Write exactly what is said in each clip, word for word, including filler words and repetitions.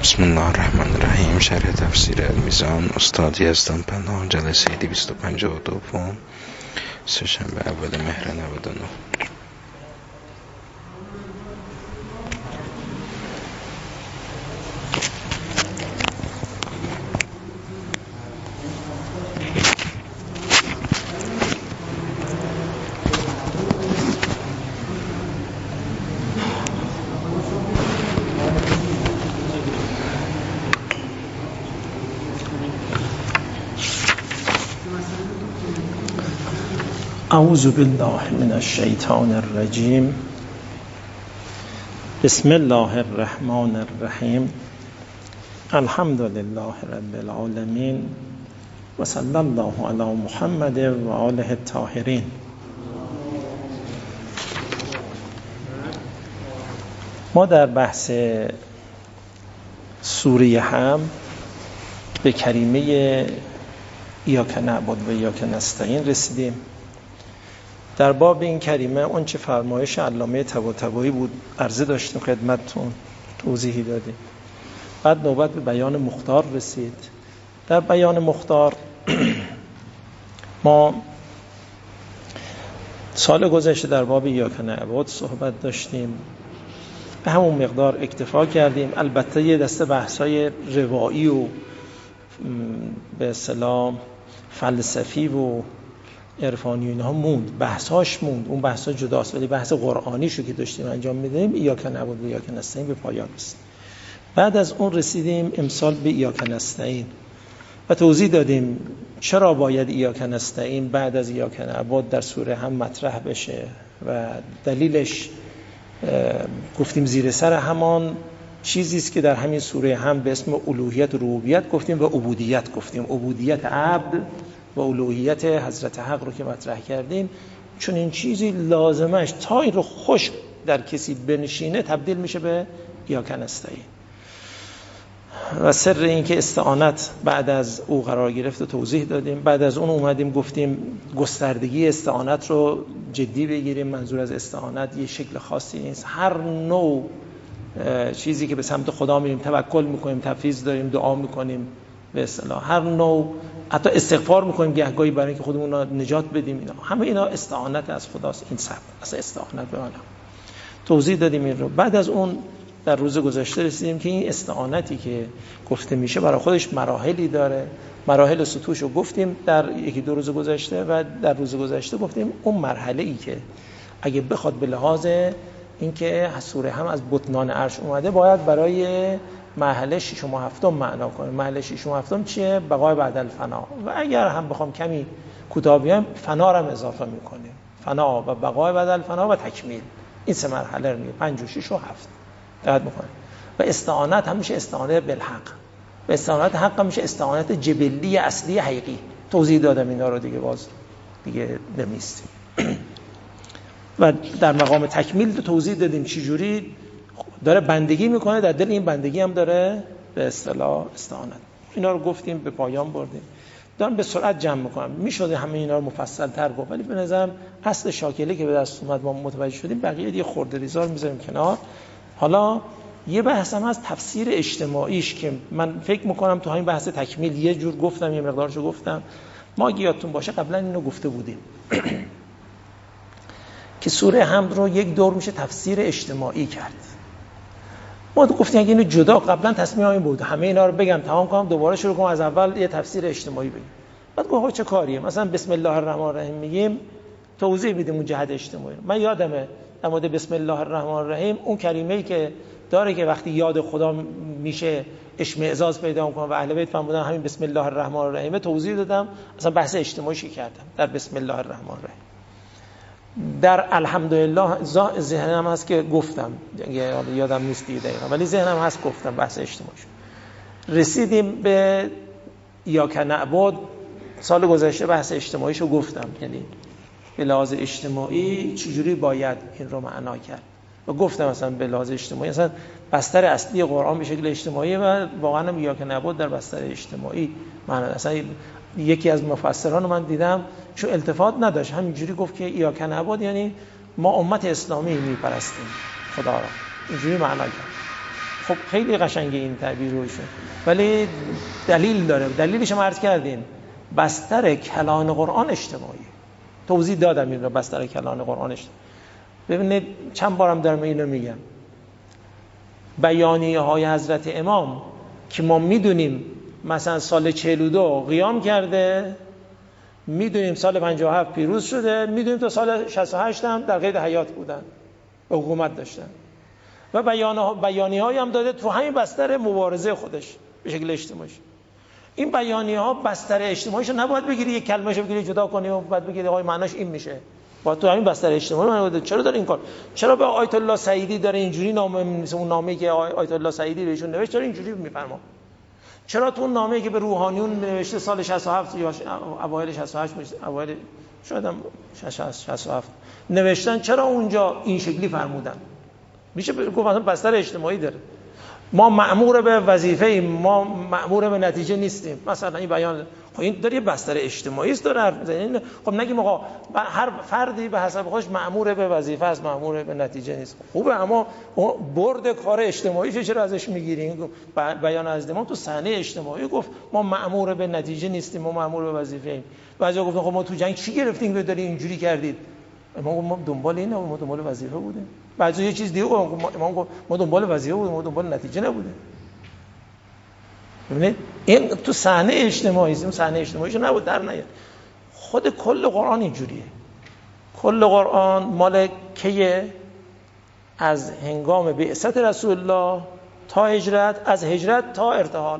بسم الله الرحمن الرحیم. شرح تفسیر المیزان، استاد یزدان پناه، جلسه دویست و پنجاه و دو، سه‌شنبه اول مهر نود و نه. اعوذ بالله من الشیطان الرجیم. بسم الله الرحمن الرحیم. الحمد لله رب العالمین و صلی الله علی محمد و آله الطاهرین. ما در بحث سوره حمد به کریمه ایاک نعبد و ایاک نستعین رسیدیم. در باب این کریمه اون چه فرمایش علامه طباطبایی بود عرضه داشتیم خدمتتون، توضیحی دادیم. بعد نوبت به بیان مختار رسید. در بیان مختار ما سال گذشته در باب ایاک نعبد صحبت داشتیم، به همون مقدار اکتفا کردیم. البته یه دسته بحث‌های روایی و به اصطلاح فلسفی و عرفانی اینها موند، بحثاش موند، اون بحثا جداست، ولی بحث قرآنیشو که داشتیم انجام میدیم ایاک نعبد و ایاک نستعین به پایان رسید. بعد از اون رسیدیم امسال به ایاک نستعین و توضیح دادیم چرا باید ایاک نستعین بعد از ایاک نعبد در سوره هم مطرح بشه و دلیلش گفتیم زیر سر همان چیزی است که در همین سوره هم به اسم الوهیت و ربوبیت گفتیم و عبودیت گفتیم. عبودیت عبد و الوهیت حضرت حق رو که مطرح کردیم، چون این چیزی لازمش تا این رو خوش در کسی بنشینه تبدیل میشه به ایاک نستعین. و سر این که استعانت بعد از او قرار گرفت و توضیح دادیم. بعد از اون اومدیم گفتیم گستردگی استعانت رو جدی بگیریم. منظور از استعانت یه شکل خاصی نیست، هر نوع چیزی که به سمت خدا میریم، توکل میکنیم، تفویض داریم، دعا میکنیم، به اصطلاح هر نوع، حتی استغفار میکنیم گهگاهی برای اینکه خودمون رو نجات بدیم، اینا همه اینا استعانت از خداست. این سبب اصلا استعانت به آدم توضیح دادیم این رو. بعد از اون در روز گذشته رسیدیم که این استعانتی که گفته میشه برای خودش مراحلی داره. مراحل سطوحش رو گفتیم در یکی دو روز گذشته و در روز گذشته گفتیم اون مرحله ای که اگه بخواد به لحاظ اینکه سوره هم از بطنان عرش اومده باید برای مرحله ششم و هفتم معنا کنه. مرحله ششم و هفتم چیه؟ بقای بعد الفنا. و اگر هم بخوام کمی کوتاه بیایم فنا رو هم اضافه میکنیم، فنا و بقای بعد الفنا و تکمیل. این سه مرحله رو میگه، پنج و شش و هفت دقت میکنه. و استعانت هم میشه استعانت بالحق و استعانت حق هم میشه استعانت جبلی اصلی حقیقی. توضیح دادم اینا رو دیگه، باز دیگه نمیستیم. و در مقام تکمیل توضیح دادیم چی جوری داره بندگی میکنه، در دل این بندگی هم داره به اصطلاح استعانت. اینا رو گفتیم به پایان بردیم. دارم به سرعت جمع میکنم، میشده همه اینا رو مفصل تر گفت، ولی به نظرم اصل شاکله که به دست اومد ما متوجه شدیم، بقیه دیگه خورده ریزا رو میذاریم کنار. حالا یه بحث هم از تفسیر اجتماعیش که من فکر میکنم تو همین بحث تکمیل یه جور گفتم، یه مقدارشو گفتم. ما اگه یادتون باشه قبلا اینو گفته بودیم که سوره حمد رو یک دور میشه تفسیر اجتماعی کرد. ما تو گفتیم اگه اینو جدا قبلا تصمیم این بود همه اینا رو بگم تمام کنم دوباره شروع کنم از اول یه تفسیر اجتماعی بگیم. بعد گفتم چه کاریه؟ مثلا بسم الله الرحمن الرحیم میگیم توضیح میدیم اون جهت اجتماعی. من یادمه در مورد بسم الله الرحمن الرحیم اون کریمه‌ای که داره که وقتی یاد خدا میشه اشمئزاز پیدا میکنه و اهل بیت فرمودن همین بسم الله الرحمن الرحیم، توضیح دادم اصلا بحث اجتماعی کردم در بسم الله الرحمن الرحیم. در الحمدلله ذهنم هست که گفتم، یادم نیست دیگه دقیقا، ولی ذهنم هست گفتم بحث اجتماعی. رسیدیم به ایاک نعبد. سال گذشته بحث اجتماعیشو گفتم، یعنی به لحاظ اجتماعی چجوری باید این رو معنا کرد و گفتم مثلا به لحاظ اجتماعی اصلا بستر اصلی قرآن به شکل اجتماعی و واقعا هم ایاک نعبد در بستر اجتماعی معنا. اصلا یکی از مفسران من دیدم چون التفات نداشت همینجوری گفت که ایاک نعبد یعنی ما امت اسلامی میپرستیم خدا را، اینجوری معنا کرد. خب خیلی قشنگه این تعبیر روشون، ولی دلیل داره. دلیلش هم عرض کردیم، بستر کلام قرآن اجتماعی. توضیح دادم این رو، بستر کلام قرآن اجتماعی. ببینید چند بارم دارم اینو میگم، بیانیه های حضرت امام که ما میدونیم مثلا سال چهل و دو قیام کرده، میدونیم سال پنجاه و هفت پیروز شده، میدونیم تا سال شصت و هشت هم در قید حیات بودن و حکومت داشتن و بیانیه هایی هم داده تو همین بستر مبارزه خودش به شکل اجتماعی. این بیانیه ها بستر اجتماعیش رو نباید بگیری یک کلمه‌شو بگیری جدا کنی و بعد بگیری آقای معناش این میشه، با تو همین بستر اجتماعی. چرا داره این کار؟ چرا به آیت الله سعیدی داره اینجوری نامه می‌نویسه، اون نامه‌ای که آیت الله سعیدی بهشون نوشت چرا اینجوری میفرما؟ چرا تو اون نامه‌ای که به روحانیون نوشته سال شصت و هفت یا اوایل شصت و هشت، اوایل شاید هم شصت و هفت نوشتن، چرا اونجا این شکلی فرمودن؟ میشه گفت مثلا بستر اجتماعی داره. ما مأمور به وظیفه ایم، ما مأمور به نتیجه نیستیم. مثلا این بیان خب این داره یه بستر اجتماعی است داره. خب نگیم آقا هر فردی به حسب خودش مأمور به وظیفه است، مأمور به نتیجه نیست. خوبه، اما برد کار اجتماعی چرا ازش میگیریم؟ بیان از امام تو صحنه اجتماعی گفت ما مأمور به نتیجه نیستیم، ما مأمور به وظیفه ایم. بعضیا گفتن خب ما تو جنگ چی گرفتیم که دارین اینجوری کردید؟ ما ما دنبال اینه، ما دنبال وظیفه بودیم. بعضی یه چیز دیگه گفت ما ما دنبال وظیفه بودیم، ما دنبال نتیجه نبودیم. ببینید این تو صحنه اجتماعی است، اون صحنه اجتماعیشو نبود در نیاد. خود کل قرآن اینجوریه. کل قرآن مال کیه؟ از هنگام بعثت رسول الله تا هجرت، از هجرت تا ارتحال.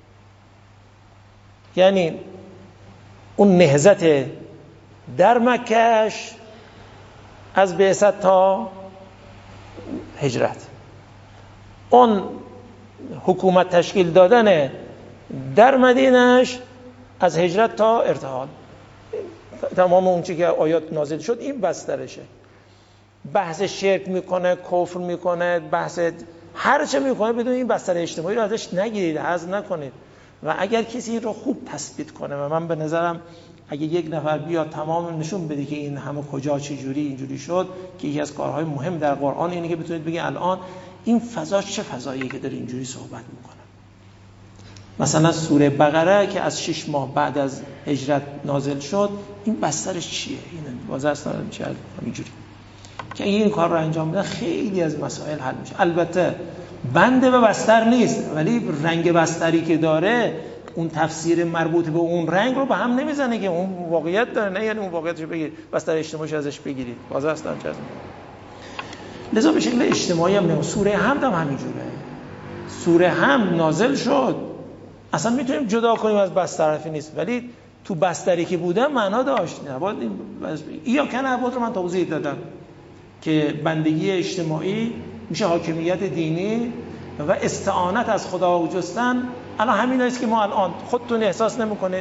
یعنی اون نهضت در مکهش از بعثت تا هجرت، اون حکومت تشکیل دادن در مدینهش از هجرت تا ارتحال، تمام اون چیزی که آیات نازل شد این بسترشه. بحث شرک میکنه، کفر میکنه، بحث هر چه میکنه بدون این بستر اجتماعی رو ازش نگیرید، حذف نکنید. و اگر کسی این رو خوب تثبیت کنه، و من به نظرم اگه یک نفر بیاد تمام نشون بده که این همه کجا چه جوری اینجوری شد، که یکی از کارهای مهم در قرآن اینه که بتونید بگید الان این فضا چه فضاییه که داره اینجوری صحبت میکنه. مثلا سوره بقره که از شش ماه بعد از هجرت نازل شد، این بسترش چیه؟ این واضح است میشه اینجوری که این کار رو انجام بده خیلی از مسائل حل میشه. البته بنده به بستر نیست، ولی رنگ بستری که داره اون تفسیر مربوط به اون رنگ رو به هم نمیزنه که اون واقعیت داره، نه یعنی اون واقعیتش بگیر بستر اجتماعی ازش بگیرید. واضح است چه لذا به شکل اجتماعی هم نه. سوره حمد هم همینجوره. سوره حمد نازل شد، اصلا میتونیم جدا کنیم از بستر نیست، ولی تو بستری که بوده معنا داشت. نباید یا کن عباد رو من توضیح دادم که بندگی اجتماعی میشه حاکمیت دینی و استعانت از خدا و جستن. الان همین است که ما الان خودتون احساس نمی‌کنید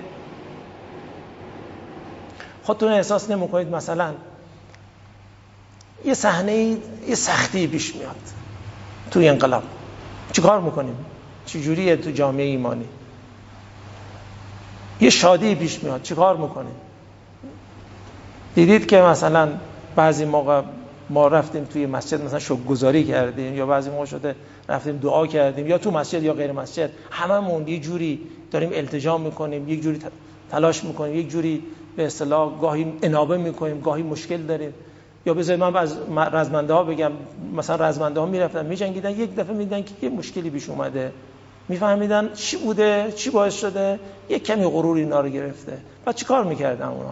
خودتون احساس نمی‌کنید مثلا یه صحنه یه سختی پیش میاد توی انقلاب، چیکار میکنیم؟ چجوریه تو جامعه ایمانی؟ یه شادی پیش میاد، چیکار میکنیم؟ دیدید که مثلا بعضی موقع ما رفتیم توی مسجد مثلا شکرگزاری کردیم، یا بعضی موقع شده رفتیم دعا کردیم، یا تو مسجد یا غیر مسجد، هممون یه جوری داریم التجا میکنیم، یک جوری تلاش میکنیم، یک جوری به اصطلاح گاهی انابه میکنیم، گاهی مشکل داریم. یا بذارید من از رزمنده ها بگم، مثلا رزمنده ها میرفتن میجنگیدن، یک دفعه میدیدن که یه مشکلی پیش اومده، میفهمیدن چی بوده، چی باعث شده، یک کمی غرور اینا رو گرفته. بعد چیکار میکردن اونا؟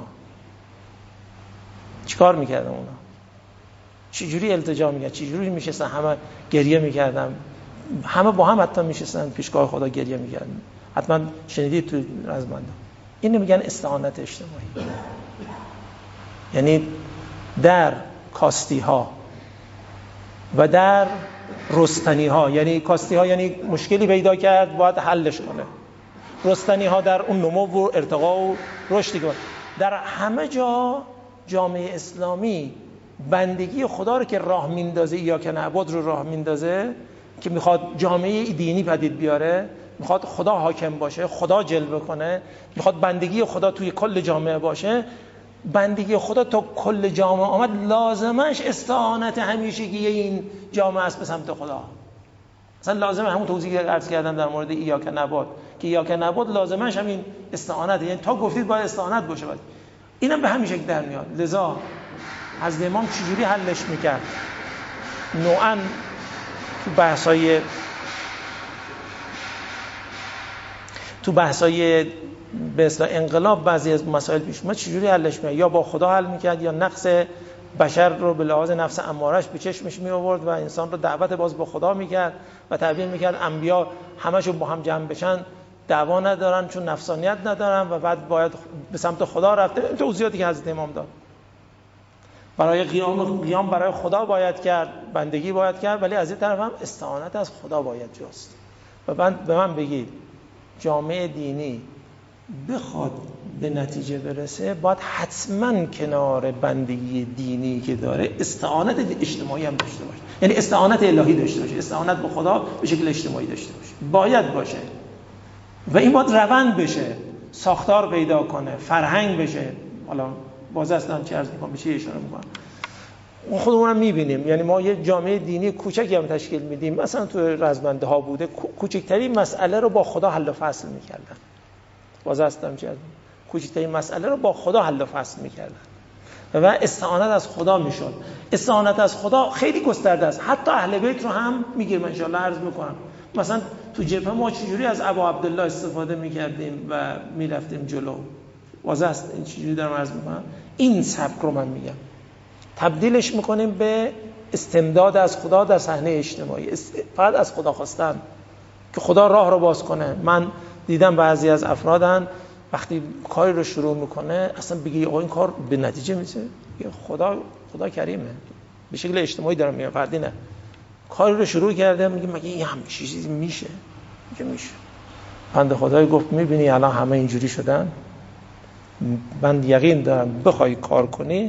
چیکار میکردن اونا؟ چجوری التجا میکردن؟ چجوری میشستن همه گریه میکردن؟ همه با هم حتی میشستن پیشگاه خدا گریه میکردن. حتما شنیدید تو رزمنده. اینو میگن استعانت اجتماعی. یعنی در کاستی ها و در رستنی ها، یعنی کاستی ها یعنی مشکلی پیدا کرد باید حلش کنه، رستنی ها در اون نمو و ارتقا و رشدی کنه. در همه جا جامعه اسلامی بندگی خدا رو که راه میندازه، یا که نعبد رو راه میندازه، که میخواد جامعه دینی پدید بیاره، میخواد خدا حاکم باشه، خدا جلوه کنه، میخواد بندگی خدا توی کل جامعه باشه. بندگی خدا تا کل جامعه آمد، لازمش استعانت همیشگی این جامعه است به سمت خدا. اصلا لازمه همون توضیحی که عرض کردم در مورد ایاک نعبد که ایاک نعبد لازمش همین استعانت، یعنی تا گفتید باید استعانت باشه. باید اینم به همین شکل در میاد. لذا حضرت امام چجوری حلش میکرد؟ نوعا تو بحثای تو بحثای به اصطلاح انقلاب بعضی از مسائل پیش اومد، چجوری حلش میکرد؟ یا با خدا حل میکرد یا نقص بشر رو به لحاظ نفس امارش به چشمش می آورد و انسان رو دعوت باز به خدا میکرد و تعبیر میکرد انبیا همشون با هم جمع بشن دعوا ندارن چون نفسانیت ندارن و بعد باید به سمت خدا رفته. توضیحاتی که حضرت امام داد برای قیام قیام برای خدا باید کرد، بندگی باید کرد، ولی از این طرف هم استعانت از خدا باید جست. و بعد به من بگید جامعه دینی بخواد به نتیجه برسه باید حتما کنار بندگی دینی که داره استعانت اجتماعی هم داشته باشه، یعنی استعانت الهی داشته باشه، استعانت به خدا به شکل اجتماعی داشته باشه، باید باشه و این باید روند بشه، ساختار پیدا کنه، فرهنگ بشه. حالا باز اصلا چه عرض میکنم، به چی اشاره میکنم، اون خودمون هم میبینیم. یعنی ما یه جامعه دینی کوچکی هم تشکیل میدیم، مثلا تو رزمنده ها بوده کوچکترین مسئله رو با خدا حل و فصل میکردن، باز هستم چه کوچکترین مسئله رو با خدا حل و فصل میکردن و استعانت از خدا میشد. استعانت از خدا خیلی گسترده است، حتی اهل بیت رو هم میگیرم ان شاء الله عرض میکنم. مثلا تو جبهه ما چجوری از ابا عبدالله استفاده میکردیم و میرفتیم جلو، واضح است این چجوری دارم عرض میکنم. این سبک رو من میگم تبدیلش میکنیم به استمداد از خدا در صحنه اجتماعی، فقط از خدا خواستن که خدا راه رو باز کنه. من دیدم بعضی از افرادن وقتی کاری رو شروع میکنه اصلا بگی آقا این کار به نتیجه میشه، خدا خدا کریمه، به شکل اجتماعی دارم میگم، فردی نه. کاری رو شروع کرده میگه مگه این همین چیزی میشه؟ میگه میشه. بنده خدای گفت میبینی الان همه اینجوری شدن، من یقین دارم بخوای کار کنی،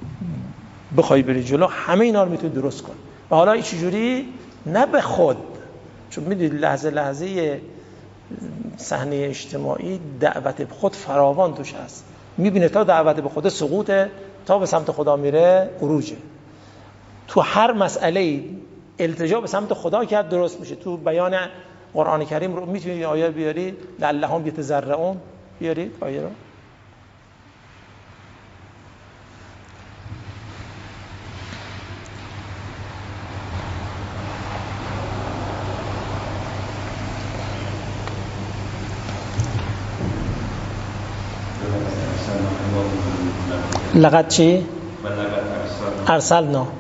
بخوای بری جلو، همه اینا رو میتونی درست کنی. و حالا این چجوری؟ نه به خود، چون میدونید لحظه لحظه صحنه اجتماعی دعوت به خود فراوان توش هست، میبینه تا دعوت به خود سقوطه، تا به سمت خدا میره عروجه. تو هر مسئله التجا به سمت خدا کرد درست میشه. تو بیان قرآن کریم رو میتونید آیه بیاری لعلهم یتضرعون، بیارید آیه رو. لقد چی؟ ارسلنا.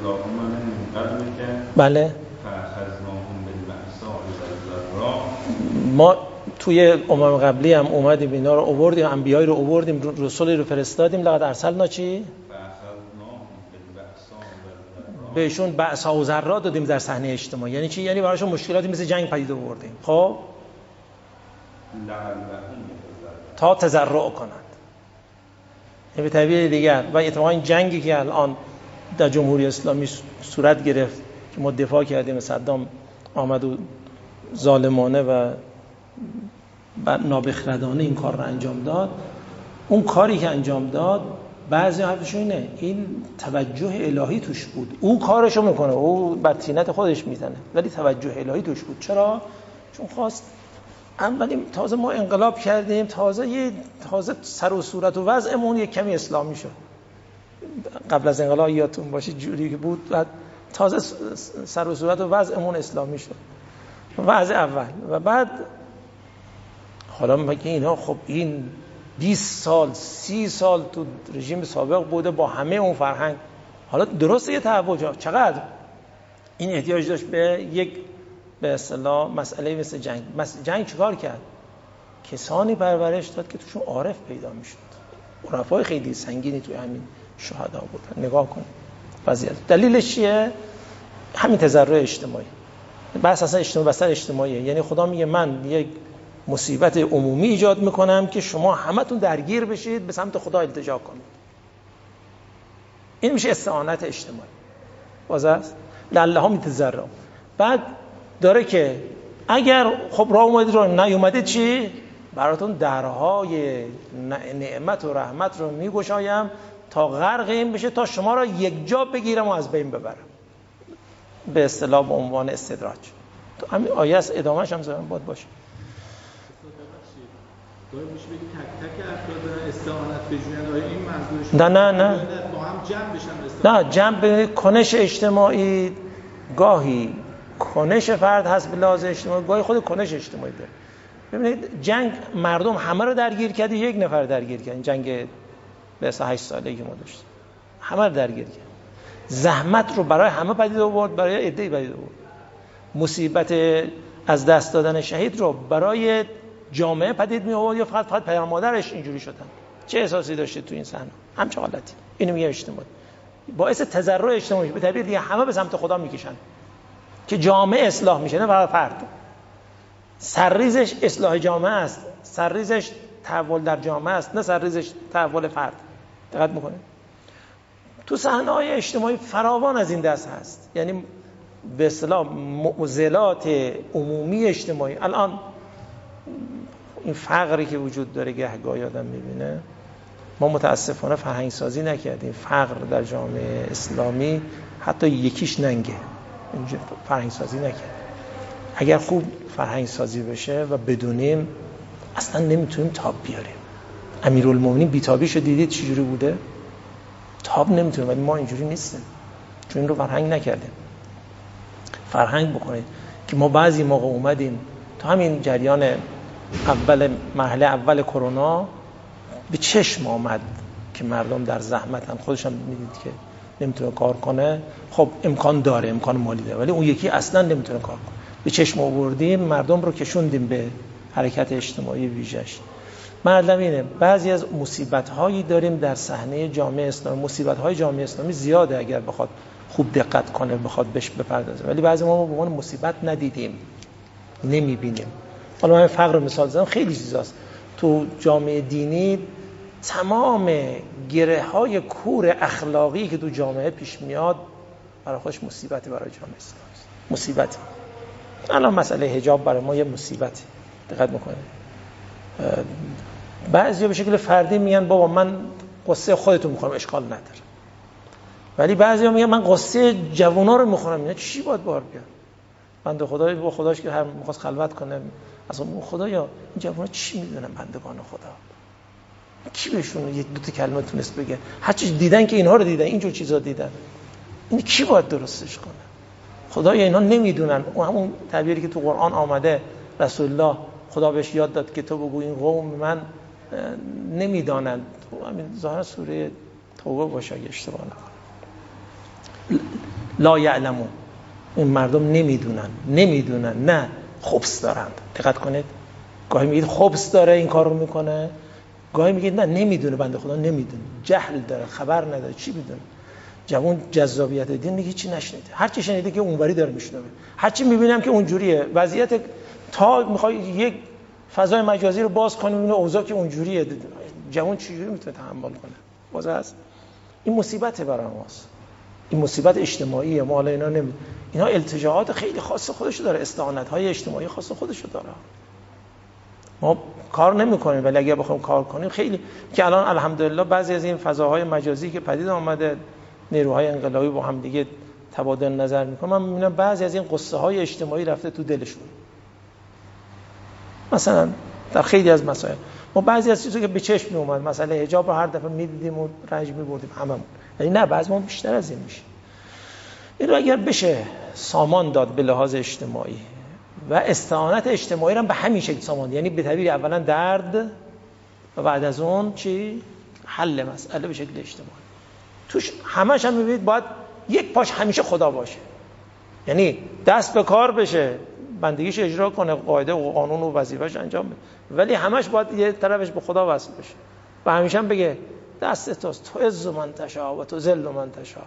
بله. ما توی امم قبلی هم اومدیم اینا رو آوردیم، انبیایی رو آوردیم، رسولی رو فرستادیم. لقد ارسلنا چی؟ بهشون بأسا و ضرا دادیم در صحنه اجتماعی. یعنی چی؟ یعنی براشون مشکلاتی مثل جنگ پدید آوردیم، خب تا تضرع کنند. به تعبیر دیگر و اتفاقا این جنگی که الان در جمهوری اسلامی صورت گرفت که ما دفاع کردیم، صدام آمد و ظالمانه و نابخردانه این کار رو انجام داد. اون کاری که انجام داد بعضی حرفشون اینه این توجه الهی توش بود، او کارشو میکنه، او بر طینت خودش میزنه، ولی توجه الهی توش بود. چرا؟ چون خواست اولی تازه ما انقلاب کردیم، تازه یه تازه سر و صورت و وضعمون یک کمی اسلامی شد. قبل از انقلاب یادتون باشه جوری که بود، بعد تازه سر و صورت و وضعمون اسلامی شد، وضع اول. و بعد حالا مگه اینا خب این بیست سال سی سال تو رژیم سابق بوده با همه اون فرهنگ، حالا درسته یه تحول، چقدر این احتیاج داشت به یک به اصطلاح مسئله مثل جنگ. مثل جنگ چیکار کرد؟ کسانی پرورش داد که توشون عارف پیدا میشد، عرفای خیلی سنگینی توی همین شهدا بودن. نگاه کن وضعیت. دلیلش چیه؟ همین تضرع اجتماعی. بحث اصلا اجتماعی بستر اجتماعیه. یعنی خدا میگه من یک مصیبت عمومی ایجاد میکنم که شما همتون درگیر بشید، به سمت خدا التجا کنید. این میشه استعانت اجتماعی. واضح است؟ لعلهم یتضرعون. بعد داره که اگر خب راه اومدید رو نیومدید چی؟ براتون درهای نعمت و رحمت رو میگشایم تا غرق این بشه، تا شما را یک جا بگیرم و از بین ببرم. به اصطلاح به عنوان استدراج. تو همین آیه است، ادامهش هم زمان باید باشه. باید میشه بگی تک تک افراد دارن استعانت بجوین، آیا این منظورش نه نه نه با هم جمع بشن؟ نه، جمع به کنش اجتماعی، گاهی کنش فرد هست به لحاظ اجتماعی، گاهی خود کنش اجتماعی داره. ببینید جنگ مردم همه رو درگیر کرد، یک نفر درگیر کرد. جنگ به اصلا هشت ساله‌ای که ما داشتیم همه رو درگیر کرد. زحمت رو برای همه پدید آورد، برای عده‌ای پدید آورد. مصیبت از دست دادن شهید رو برای جامعه پدید می آورد یا فقط فقط پدر مادرش اینجوری شدن؟ چه احساسی داشته تو این صحنه؟ همچه حالتی. اینو میگم اجتماعی، باعث تضرر اجتماعی، به تعبیر دیگه همه به سمت خدا میکشن که جامعه اصلاح میشه، نه فقط فرد. سرریزش اصلاح جامعه است، سرریزش تحول در جامعه است، نه سرریزش تحول فرد. دقت میکنید تو صحنه‌های اجتماعی فراوان از این دست هست، یعنی به اصطلاح معضلات عمومی اجتماعی. الان این فقری که وجود داره گهگاهی آدم میبینه، ما متاسفانه فرهنگ سازی نکردیم. فقر در جامعه اسلامی حتی یکیش ننگه، اینجا فرهنگ سازی نکردیم. اگر خوب فرهنگ سازی بشه و بدونیم، اصلا نمیتونیم تاب بیاریم. امیرالمومنین بیتابیشو دیدید چجوری بوده؟ تاب نمیتونیم، ولی ما اینجوری نیستیم چون این رو فرهنگ نکردیم. فرهنگ بکنید که ما بعضی موقع اومدیم تو همین جریان اول مرحله اول کرونا به چشم آمد که مردم در زحمتن، خودش هم میدید که نمیتونه کار کنه. خب امکان داره، امکان مالی داره، ولی اون یکی اصلا نمیتونه کار کنه. به چشم آوردیم، مردم رو کشوندیم به حرکت اجتماعی ویژش. مطلب اینه بعضی از مصیبت‌هایی داریم در صحنه جامعه اسلامی. مصیبت‌های جامعه اسلامی زیاده اگر بخواد خوب دقت کنه، بخواد بهش بپردازه، ولی بعضی ما به عنوان مصیبت ندیدیم، نمی‌بینیم. حالا من فقر مثال زدم، خیلی چیزاست تو جامعه دینی. تمام گره‌های کور اخلاقی که تو جامعه پیش میاد برای خودش مصیبتی برای جامعه اسلامی است. مصیبتی. الان مسئله حجاب برای ما یه مصیبتی. دقت می‌کنید بعضیا به شکل فردی میگن بابا من قصه خودتون میخورم، اشکال نداره، ولی بعضیا میگن من قصه جوونا رو میخورم. اینا چی باید بار بیاد؟ بنده خدای با خداش که هر میخواست خلوت کنه، اصلا خدایا این جوونا چی میدونن؟ بندگان خدا کی بهشون یک دو تا کلمه تونست بگه؟ هر چیز دیدن که اینها رو دیدن، اینجور چیزا دیدن، این کی باید درستش کنه؟ خدایا اینا نمیدونن. اون همون تعبیری که تو قرآن آمده، رسول الله خدا بهش یاد داد که تو بگو این قوم من نمیدانند. همین ظاهر سوره توبه باشه اگه اشتباه نکنم. لا یعلمون، این مردم نمیدونن، نمیدونن نه خبث دارند. دقت کنید، گاهی میگید خبث داره این کار رو میکنه، گاهی میگید نه نمیدونه، بنده خدا نمیدونه، جهل داره، خبر نداره. چی میدونه؟ جوان جذابیت دین میگه چی نشنیده، هر چی شنیده که اونوری داره میشنوه، هر چی میبینم که اونجوریه وضعیت. تا میخوای یک فضای مجازی رو باز کنیم این اوضاع که اونجوریه، جوان چجوری میتونه تحمل کنه؟ باز هست این مصیبت برای ماست، این مصیبت اجتماعیه. ما حالا اینا نمی اینا التجاعات خیلی خاص خودشو داره، استعانت‌های اجتماعی خاص خودشو داره. ما کار نمی‌کنیم، ولی اگه بخوایم کار کنیم خیلی، که الان الحمدلله بعضی از این فضاهای مجازی که پدید آمده، نیروهای انقلابی با هم دیگه تبادل نظر می‌کنن، من می‌بینم بعضی از این قصه‌های اجتماعی رفته تو دلشون. مثلا در خیلی از مسائل ما بعضی از چیزا که به چشم میومد، مثلا حجاب رو هر دفعه میدیدیم و رنج میبردیم هممون، یعنی نه بعضی ما بیشتر از این میشه. این رو اگر بشه سامان داد به لحاظ اجتماعی و استعانت اجتماعی رو به همین شکل سامان، یعنی به تعبیر اولا درد و بعد از اون چی؟ حل مسئله به شکل اجتماعی. توش همش هم میبینید باید یک پاش همیشه خدا باشه، یعنی دست به کار بشه، بندگیش اجرا کنه، قاعده و قانون و وظیفه‌اش انجام بده، ولی همش باید یه طرفش به خدا وصل بشه و همیشه هم بگه دست توست، تو عز من تشاء و تو ذل من تشاء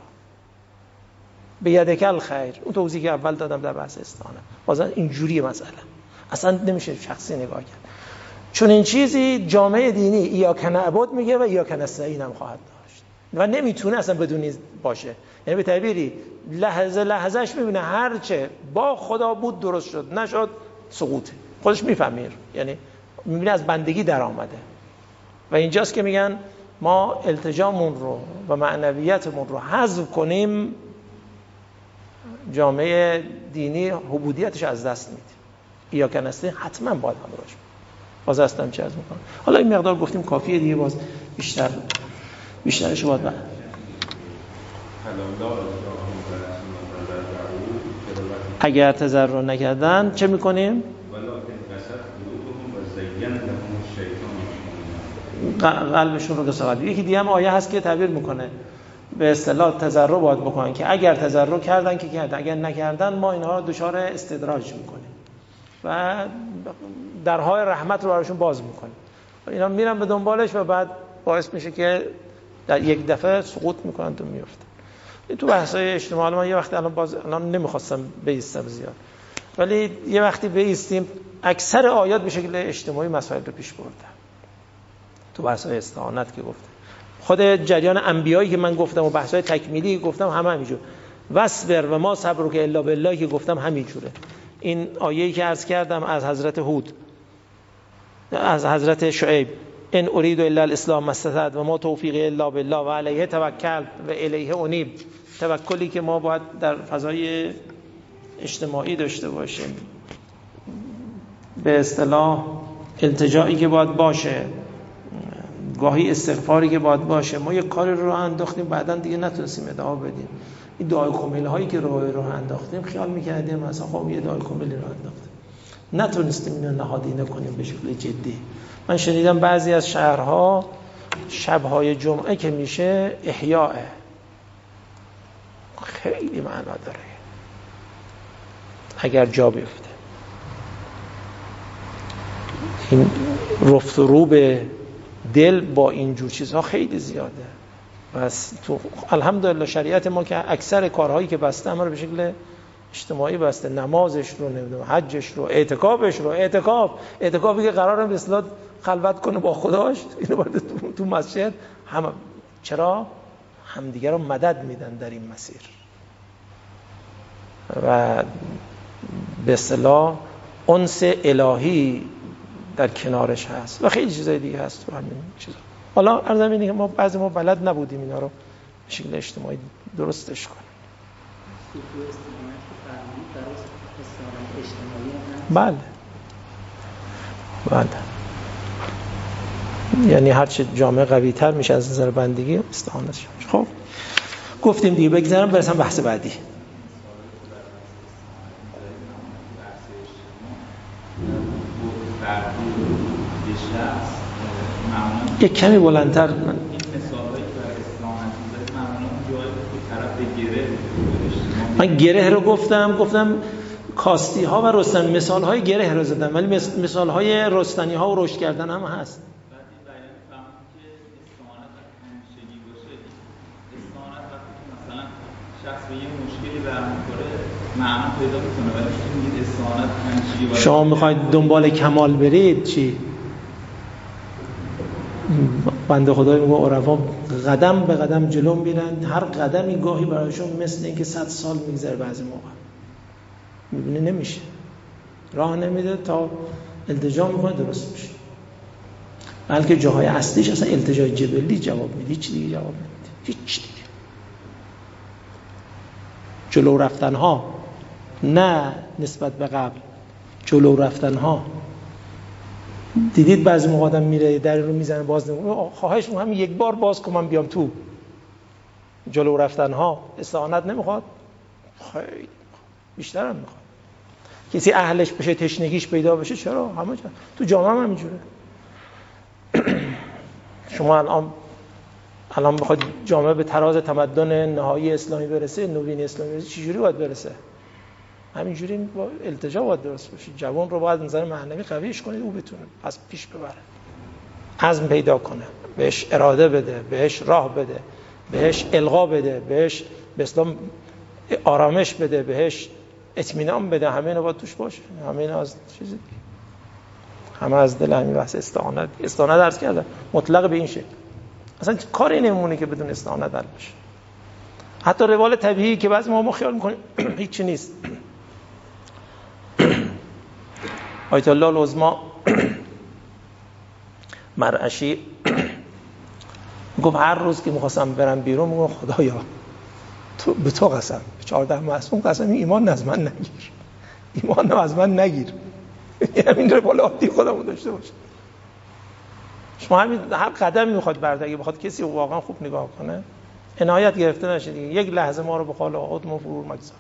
بیدک الخیر. اون توضیحی که اول دادم در بحث استعانه، بازم اینجوریه مسئله، اصلا نمیشه شخصی نگاه کرد. چون این چیزی جامعه دینی ایاک نعبد میگه و ایاک نستعین هم خواهد داشت و نمیتونه اصلا بدون باشه. یعنی به تعبیری لحظه لحظهش میبینه هر چه با خدا بود درست شد، نشد سقوطه، خودش میفهمه، یعنی میبینه از بندگی در آمده. و اینجاست که میگن ما التجامون رو و معنویتمون رو حذف کنیم، جامعه دینی حبودیتش از دست میده. ایاک نستعین حتما باید همراهش باز هستم چه از میکنم. حالا این مقدار گفتیم کافیه دیگه، باز بیشتر بیشترش باید بعد اگر تضرع نکردن چه میکنیم؟ قلبشون رو قسا قلبی. یکی دیگه هم آیه هست که تعبیر میکنه به اصطلاح تضرع باید بکنن که اگر تضرع کردن که کردن، اگر نکردن ما اینها رو دچار استدراج میکنیم و درهای رحمت رو براشون باز میکنیم. اینا میرن به دنبالش و بعد باعث میشه که در یک دفعه سقوط میکنن تو میفتن. این تو بحث‌های اجتماعی ما یه وقتی الان باز الان نمیخواستم بیستم زیاد، ولی یه وقتی بیستیم اکثر آیات به شکل اجتماعی مسائل رو پیش بردن. تو بحث‌های استعانت که گفتم، خود جریان انبیایی که من گفتم و بحث‌های تکمیلی که گفتم همه همینجور. واصبر و ما صبرک الا بالله که گفتم همینجوره. این آیه‌ای که عرض کردم از حضرت هود، از حضرت شعیب، ان اريد الا الاسلام ما استطعت و ما توفیقی الا بالله و علیه توکلت و الیه انیب. توکلی که ما باید در فضای اجتماعی داشته باشیم، به اصطلاح التجایی که باید باشه، گاهی استغفاری که باید باشه. ما یک کاری رو انداختیم بعداً دیگه نتونستیم ادامه بدیم. این دعای کمیل هایی که روی رو انداختیم خیال میکردیم مثلا خب یه دعای کمیلی رو انداختیم، نتونستیم اینو نهادینه کنیم به شکل جدی. من شنیدم بعضی از شهرها شبهای جمعه که میشه احیاء، خیلی معنا داره اگر جا بیفته. این رفت و رو به دل با اینجور چیزها خیلی زیاده. بس تو الحمدلله شریعت ما که اکثر کارهایی که بسته همه رو به شکل اجتماعی بسته، نمازش رو، نمیدونم حجش رو، اعتکافش رو. اعتکاف اعتکافی که قراره به اصطلاح خلوت کنه با خداش، اینو باید تو, تو مسجد هم. چرا؟ همدیگه رو مدد میدن در این مسیر و به اصطلاح انس الهی در کنارش هست و خیلی چیزای دیگه هست تو همین چیزا. حالا عرضم اینه که ما بعضی ما بلد نبودیم اینا رو به شکل اجتماعی درستش کنیم. بله بله، یعنی هرچه جامعه قوی تر میشه از نظر بندگی استعانت شد. خب گفتیم دیگه، بگذارم برسم بحث بعدی. یک کمی بلندتر من این مثالایی که برای استعانت می‌ذارید معمولاً جایی که طرف به گره می‌خوره. من گره رو گفتم گفتم کاستی ها و رستنی، مثال های گره رو زدم، ولی مثال های رستنی ها و رشد کردن هم هست. بعد این بیان فهمید که استعانت همیشگی باشه. استعانت وقتی که مثلا شخص به یه مشکلی برمی‌خوره معنا پیدا می‌کنه، ولی وقتی میگید استعانت همیشگی باشه شما می‌خواید دنبال کمال برید چی؟ بنده خدای میگه عرفا قدم به قدم جلو میرن، هر قدمی گاهی برایشون مثل اینکه صد سال میگذره. بعضی موقع میبینه نمیشه، راه نمیده تا التجا میکنه درست میشه، بلکه جاهای اصلیش اصلا التجای جبلی جواب میده، هیچ دیگه جواب نمیده، هیچ دیگه. جلو رفتن ها نه نسبت به قبل، جلو رفتن ها. دیدید بعضی موقع آدم میره در رو میزنه باز نمیکنه، خواهش میکنم همین یک بار باز کنم بیام تو. جلو رفتن ها استعانت نمیخواد، خیلی بیشتر هم میخواد. کسی اهلش بشه، تشنگیش پیدا بشه، چرا؟ همه جا تو جامعه هم همینجوره. شما الان الان بخواد جامعه به تراز تمدن نهایی اسلامی برسه، نوین اسلامی برسه، چجوری باید برسه؟ همینجوری با التجا باید درست بشه. جوان رو باید نظر معنوی قویش کنید، او بتونه از پیش ببره، عزم پیدا کنه، بهش اراده بده، بهش راه بده، بهش القا بده، بهش به اسلام آرامش بده، بهش اطمینان بده. همه اینا باید توش باشه. همه اینا از چیزی همه از دل همین بحث استعانت. استعانت عرض کردم مطلق به این شکل، اصلا کاری نمیمونه که بدون استعانت حل بشه. حتی روال طبیعی که بعضی ما ما خیال میکنیم هیچی نیست. آیت الله العظما مرعشی گفت هر روز که میخواستم برم بیرون میگم خدایا تو به تو قسم چهارده معصوم قسم ایمان از من نگیر، ایمان از من نگیر. همین روال عادی خودمون داشته باشه. شما همین هر قدمی میخواد برد، اگه بخواد کسی واقعا خوب نگاه کنه عنایت گرفته نشه دیگه. یک لحظه ما رو به قال خودمون فرور مگذار.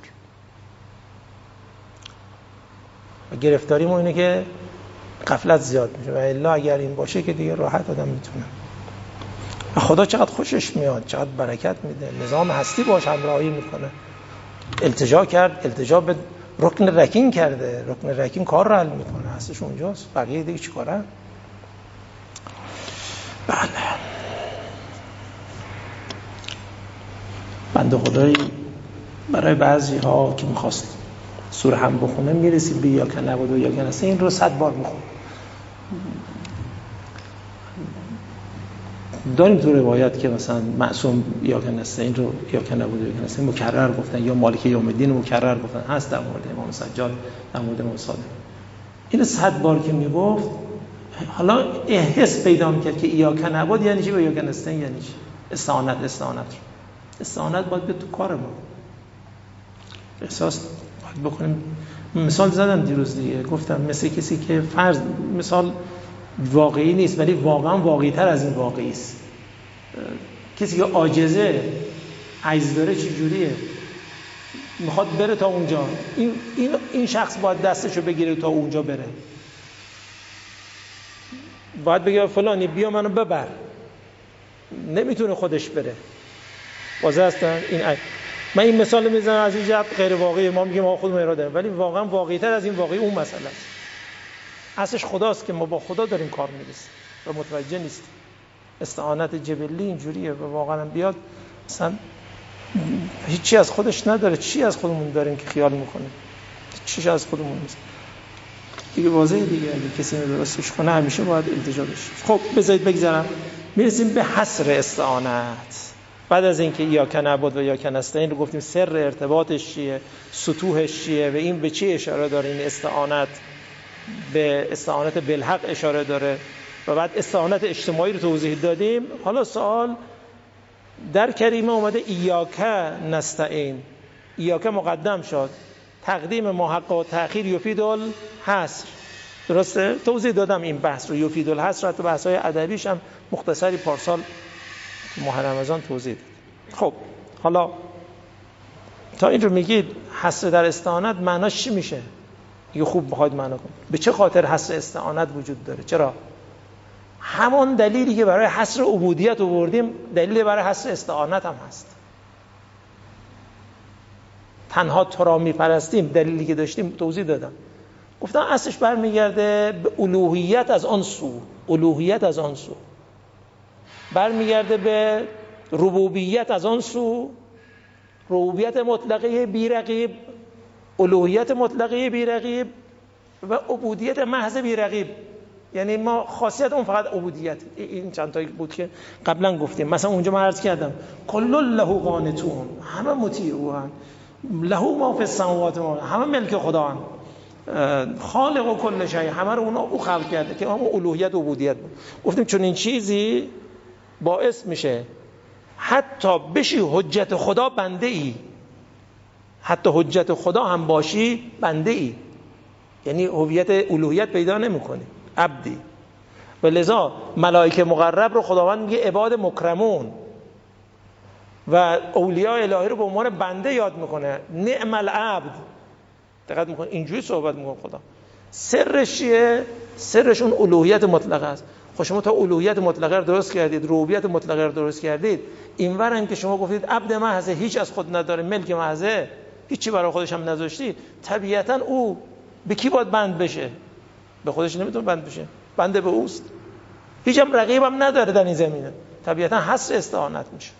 گرفتاری ما اینه که غفلت زیاد میشه و الا اگر این باشه که دیگه راحت آدم میتونه. و خدا چقدر خوشش میاد، چقدر برکت میده، نظام هستی باش همراهی میکنه. التجا کرد، التجا به رکن رکین کرده، رکن رکین کار رو حل میکنه، هستش اونجاست، بقیه دیگه چی کاره؟ بله بنده خدایی برای بعضی ها که میخواست سوره هم بخونه میرسید به یا که نبود و یا که نسته، این رو صد بار بخون. داریم تو روایت که مثلا معصوم یا که نسته این رو یا که نبود و یا که نسته مکرر گفتن، یا مالک یوم الدین مکرر گفتن، هست در مورد امام سجاد، در مورد امام صادق. این صد بار که میگفت حالا احساس پیدا میکرد که یا که نبود یعنی چی و یا که نسته یعنی چی. استعانت استعانت استعانت باید به تو کار ما احساس باید بکنیم. مثال زدم دیروز دیگه، گفتم مثل کسی که فرض مثال واقعی نیست ولی واقعا واقعی تر از این واقعی است. کسی که عاجزه عجز داره چه جوریه؟ میخواد بره تا اونجا، این این این شخص باید دستشو بگیره تا اونجا بره، باید بگه فلانی بیا منو ببر، نمیتونه خودش بره. واضح هستن این ای. من این مثال میزنم از این جهت غیر واقعی، ما میگیم ما خودمون اراده داریم ولی واقعا واقعی تر از این واقعی اون مسئله است. اصلش خداست که ما با خدا داریم کار میرسیم و متوجه نیستیم. استعانت جبلی اینجوریه و واقعا بیاد مثلا هیچی از خودش نداره، چی از خودمون داریم که خیال میکنیم، چیش از خودمون نیست دیگه. واضحه دیگه، اگه کسی اینو درستش کنه همیشه باید التجا بشه. خب بذارید بگذارم میرسیم به حصر استعانت. بعد از اینکه یا که نبود و یا که نستعین رو گفتیم سر ارتباطش چیه، سطوحش چیه و این به چی اشاره داره، این استعانت به استعانت بالحق اشاره داره و بعد استعانت اجتماعی رو توضیح دادیم. حالا سوال در کریمه اومده ایاک نستعین، ایاک مقدم شد، تقدیم محقق و تأخیر یفید الحصر، درسته؟ توضیح دادم این بحث رو، یفید الحصر رو تو بحث‌های ادبیش هم مختصری پارسال ماه رمضان توضیح داد. خب حالا تا این رو میگید حصر در استعانت معناش چی میشه؟ یه خوب بخواید معنا کنید به چه خاطر حصر استعانت وجود داره؟ چرا؟ همون دلیلی که برای حصر عبودیت آوردیم دلیل برای حصر استعانت هم هست. تنها تو را میپرستیم دلیلی که داشتیم توضیح دادم، گفتم اصلش برمیگرده به الوهیت از آن سو، الوهیت از آن سو برمیگرده به ربوبیت از آن سو، ربوبیت مطلقه بی رقیب، الوهیت مطلقه بی رقیب و عبودیت محض بی رقیب. یعنی ما خاصیت اون فقط عبودیت. این چند تایی بود که قبلا گفتیم. مثلا اونجا من عرض کردم کل له قانتون، همه مطیعون، له ما فی السماوات ما، همه ملک خدا هن. خالق و کل شیء، همه رو اونا او خلق کرده که همون الوهیت و عبودیت بود. گفتیم چون این چیزی باعث میشه حتی بشی حجت خدا بنده ای، حتی حجت خدا هم باشی بنده ای، یعنی هویت الوهیت پیدا نمی‌کنی، عبدی. و لذا ملائکه مقرب رو خداوند میگه عباد مکرمون و اولیاء الهی رو به عنوان بنده یاد میکنه، نعم العبد. دقت میکنه اینجوری صحبت میکنه خدا. سرش چیه؟ سرش اون الوهیت مطلقه است. خب شما تا الوهیت مطلقه رو درست کردید، ربوبیت مطلقه رو درست کردید، اینورن که شما گفتید عبد محض، هیچ از خود نداره، ملک محض، هیچی برای خودش هم نذاشتی، طبیعتا او به کی باید بند بشه؟ به خودش نمیتونه بند بشه، بنده به اوست، هیچ هم رقیب هم نداره در این زمینه، طبیعتا حصر استعانت میشه.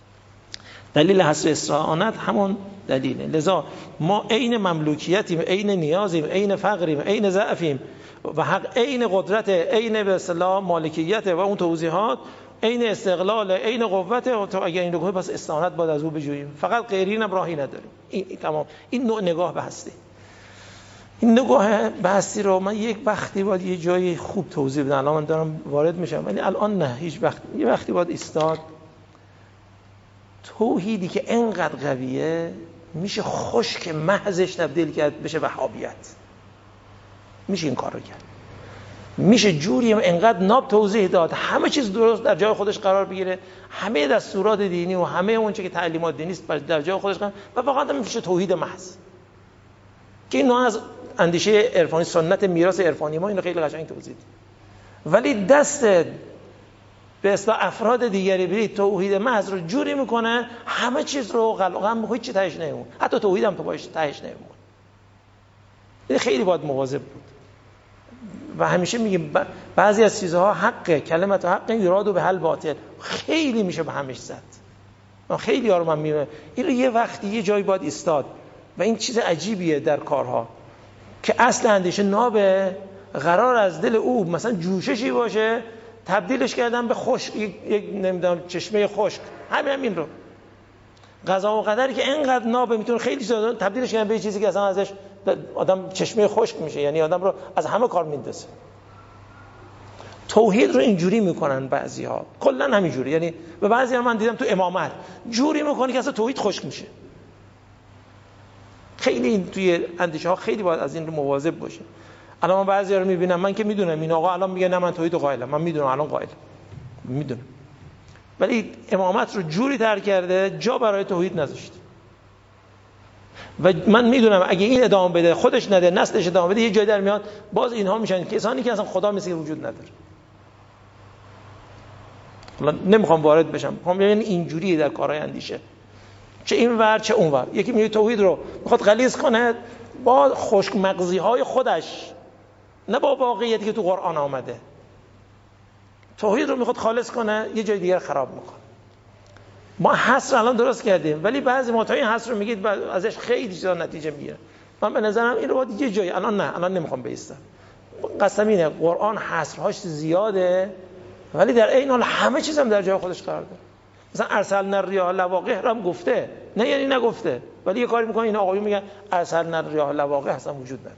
دلیل حصر استعانت همون دلیله. لذا ما عین مملوکیتیم، عین نیازیم، عین فقریم، عین ضعفیم و حق عین قدرت، عین به اصطلاح مالکیت و اون توضیحات، عین استقلال، عین قوت. تا اگر این رو گفت پس استعانت باید از او بجوییم، فقط غیرین هم راهی نداریم. این, این تمام. این نوع نگاه به هستی، این نگاه به هستی رو من یک وقتی باید یه جایی خوب توضیح بدم. الان من دارم وارد میشم ولی الان نه، هیچ وقت یه وقتی باید ایستاد. توحیدی که انقدر قویه میشه خشک محضش تبدیل کرد بشه وهابیت. میشه این کار رو کرد. میشه جوری انقدر ناب توضیح داد همه چیز درست در جای خودش قرار بگیره، همه دستورات دینی و همه اون چه که تعلیمات دینی است در جای خودش قرار و واقعا میشه توحید محض که اینو از اندیشه عرفانی سنت میراث عرفانی ما اینو خیلی قشنگ توضیح داد. ولی دست به اصطلاح افراد دیگری برید توحید محض رو جوری میکنه همه چیز رو قلقم هیچ چی تهش نمیمونه، حتی توحید هم تو باش تهش نمیمونه. این خیلی باید مواظب بود و همیشه میگیم بعضی از چیزها حقه، کلمت حق یراد و به حل باطل، خیلی میشه به همش زد. من خیلی ها رو من میبینم این رو یه وقتی یه جایی باید ایستاد و این چیز عجیبیه در کارها که اصل اندیشه نابه قرار از دل او مثلا جوششی باشه تبدیلش کردن به خشک، یک نمیدونم چشمه خشک، همین همین رو قضا و قدری که اینقدر نابه میتونه خیلی چیزا تبدیلش کردن به چیزی که اصلا ازش آدم چشمه خشک میشه، یعنی آدم رو از همه کار میندازه. توحید رو اینجوری میکنن بعضی‌ها، کلا همینجوری، یعنی به بعضی‌ها من دیدم تو امامت جوری میکنه که اصلا توحید خشک میشه. خیلی این توی اندیشه ها خیلی باید از این رو مواظب باشه. الان من بعضی‌ها رو میبینم، من که میدونم این آقا الان میگه نه من توحید قائلم، من میدونم الان قائلم میدونم، ولی امامت رو جوری ترک کرده جا برای توحید نذاشته و من میدونم اگه این ادامه بده خودش نده نسلش ادامه بده یه جای در میاد باز اینها میشن کسانی که اصلا خدا مثل وجود نداره. حالا نمیخوام وارد بشم، میخوام ببینم اینجوریه در کارهای اندیشه، چه این ور چه اون ور. یکی میگه توحید رو میخواد غلیظ کنه با خشک مغزی های خودش، نه با واقعیتی که تو قرآن آمده. توحید رو میخواد خالص کنه یه جای دیگر خراب میکنه. ما حصر الان درست کردیم ولی بعضی متای حصر رو میگید ازش خیلی چیزا نتیجه میگیره. من به نظرم این رو باید یه جایی، الان نه الان نمیخوام بیستم، قسمینه قرآن حصرهاش زیاده ولی در این حال همه چیز هم در جای خودش قرار داره. مثلا ارسلنا الرياح لواقح هم گفته، نه یعنی نگفته، ولی یه کاری میکنه این آقایون میگن ارسلنا الرياح لواقح اصلا وجود نداره.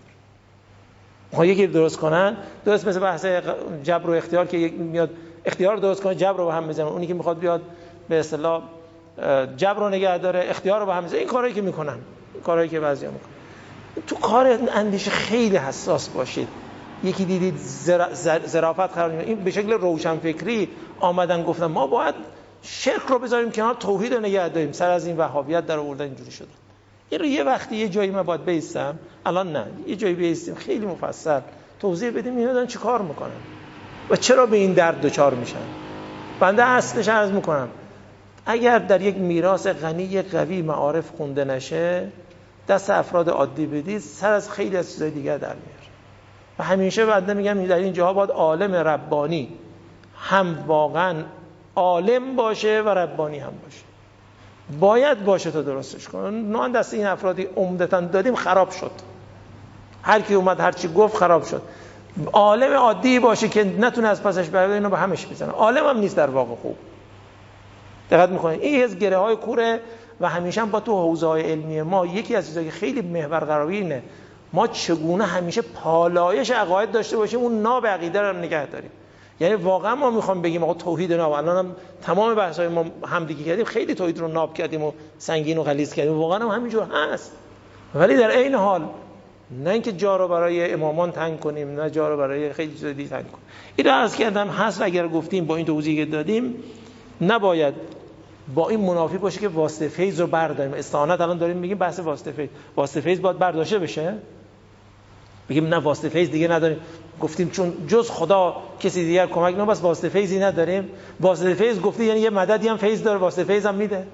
ما یکی درست کنن درست مثل بحث جبر و اختیار که یک میاد اختیار درست کنه جبر رو به هم بزنه، اونی که میخواد بیاد به اصطلاح جبر رو نگه داره اختیار رو به هم بزنه. این کارهایی که میکنن، این کارهایی که بعضیا میکنن. تو کار اندیشه خیلی حساس باشید. یکی دیدید ظرافت قرار این به شکل روشنفکری آمدن گفتن ما باید شرک رو بذاریم کنار توحید رو نگه داریم، سر از این وهابیت در آوردن اینجوری شده. این رو یه وقتی یه جایی من باید بیستم، الان نه، یه جایی بیستیم خیلی مفصل توضیح بدیم اینا دارن چی کار میکنن و چرا به این درد دچار میشن. بنده اصلش عرض میکنم اگر در یک میراث غنی قوی معارف خونده نشه دست افراد عادی بدید سر از خیلی از چیزای دیگر در میاره. و همیشه بنده میگم در این جاها باید عالم ربانی هم واقعا عالم باشه و ربانی هم باشه، باید باشه تا درستش کنه. نه دست این افرادی عمدتاً دادیم خراب شد، هر کی اومد هر چی گفت خراب شد. عالم عادی باشه که نتونه از پسش بره اینو به همش میزنه، عالم هم نیست در واقع. خوب دقت میکنید این از گره های کوره و همیشه با تو حوزه های علمی ما یکی از چیزایی که خیلی محور قراری اینه ما چگونه همیشه پالایش عقاید داشته باشیم، اون ناب عقیده رو نگه داریم. یعنی واقعا ما میخوام بگیم آقا توحید ناب، الان هم تمام بحث‌های ما همدیگه کردیم خیلی توحید رو ناب کردیم و سنگین و غلیظ کردیم، واقعا هم همینجور هست، ولی در عین حال نه اینکه جا رو برای امامان تنگ کنیم نه جا رو برای خیلی چیز دیگه تنگ کنیم. اینو عرض کردم هست اگر گفتیم با این توضیحی که دادیم نباید با این منافی باشه که واسطه فیض رو برداریم. استعانت الان داریم میگیم بحث واسطه فیض، واسطه فیض باید برداشته بشه، بگیم نه واسطه فیض دیگه نداریم، گفتیم چون جز خدا کسی دیگر کمک نمی‌کنه بس واسطه فیضی نداریم. واسطه فیض گفتی یعنی یه مددی هم فیض داره واسطه فیض هم میده.